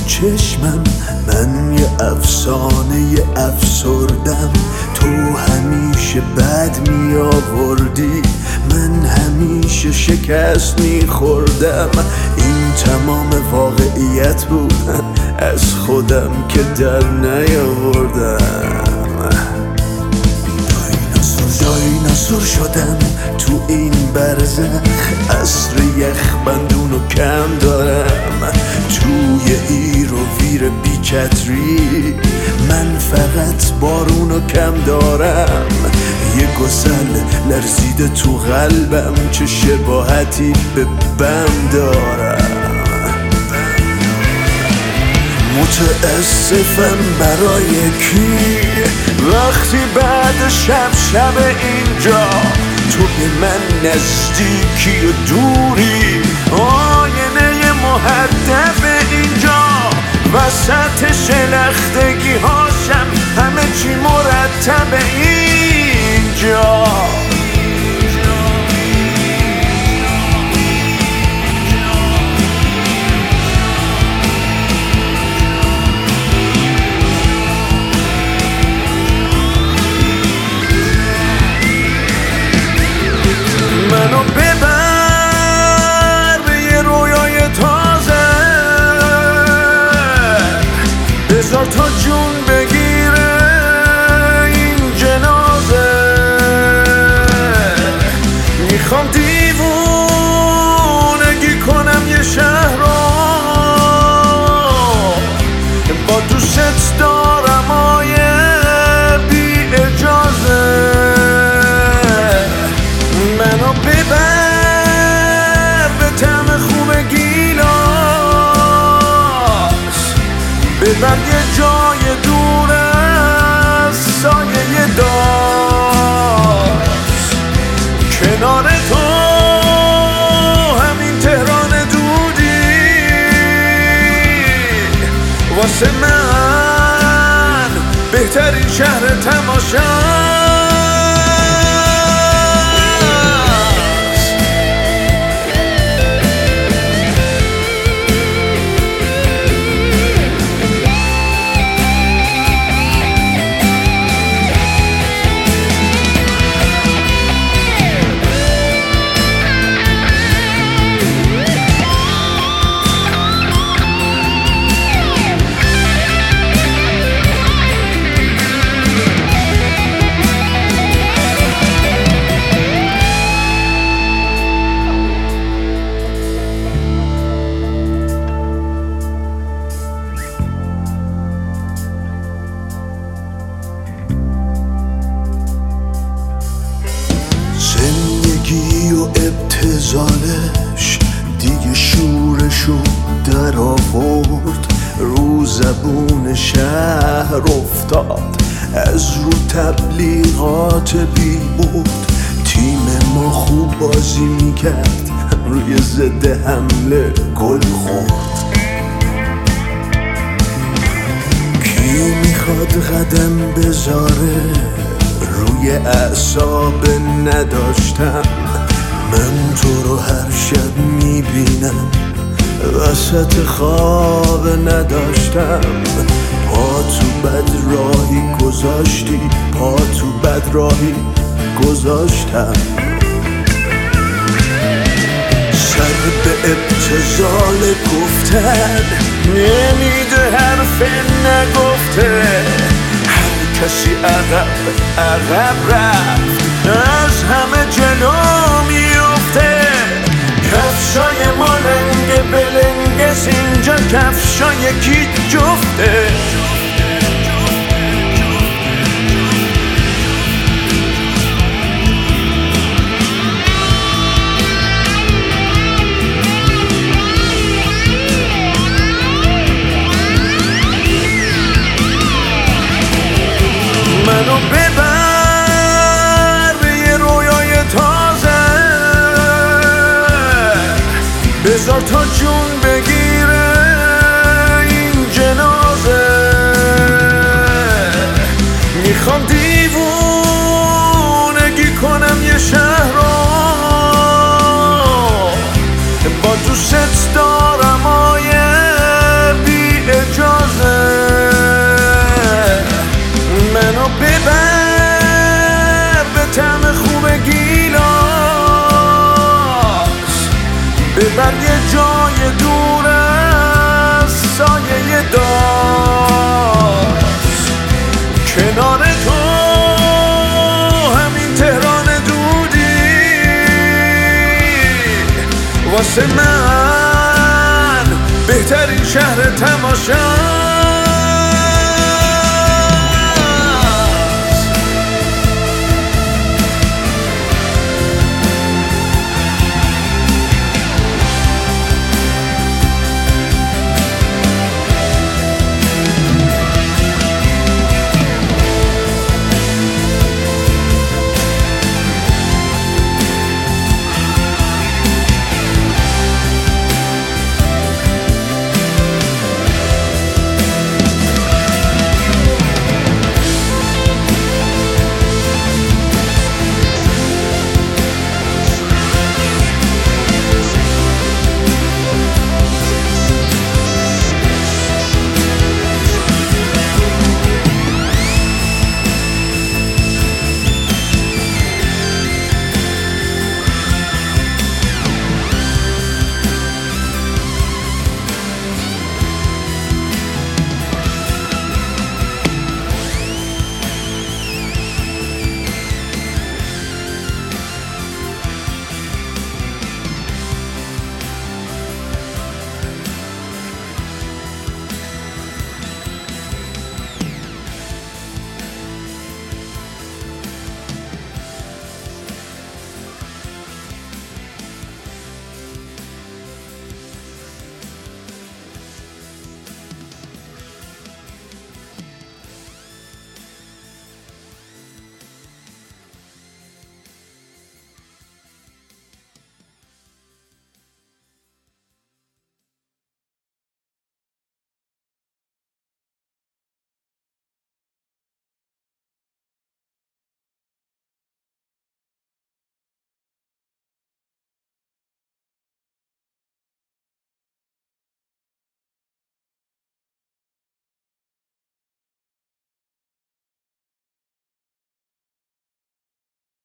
چشمم من یه افسانه افسردم. تو همیشه بد می آوردی، من همیشه شکست می خوردم. این تمام واقعیت بود، از خودم که در نیاوردم. دایناسور شدم تو این برزخ، عصر یخ بندونو کم دارم. توی هیر و ویر بیچتری من فقط بارونو کم دارم. یه گسل لرزیده تو قلبم، چه شباهتی به بم دارم. متاسفم برای کی وقتی بعد شب اینجا تو به من نزدیکی و دوری. آینه مهدف اینجا وسط شلختگی هاشم، همه چی مرتب اینجا. منو ببر به یه رویای تازه، بذار تا جون بگیره این جنازه. میخوام دیوونگی کنم یه شهر رو، با دوست دارم آیه بی اجازه. منو ببر به طعم خوب گیلاس، ببر یه جای دور از سایه داست. کنار تو همین تهران دودی واسه من بهترین شهر تماشا. زندگی و ابتذالش دیگه شورشو در آورد، رو زبون شهر افتاد، از رو تبلیغات بی بود. تیم ما خوب بازی میکرد، روی ضد حمله گل خورد. کی میخواد قدم بذاره روی اعصاب نداشتم. من تو رو هر شب میبینم، وسط خواب نداشتم. پا تو بد راهی گذاشتی، پا تو بد راهی گذاشتم. سر به ابتذال گفتن نمیده، حرف نگفته. کسی عقب رفت، از همه جلو میفته. کفشای ما لنگ بلنگس، اینجا کفشای کی جفته. منو ببر به یه رویای تازه، بذار تا جون بگیره این جنازه. میخوام دیوونگی کنم یه شهر رو، با دوست دارم آیه بی منو ببر به طعم خوب گیلاس، ببر یه جای دور از سایه داز. کنار تو همین تهران دودی واسه من بهترین شهر تماشا.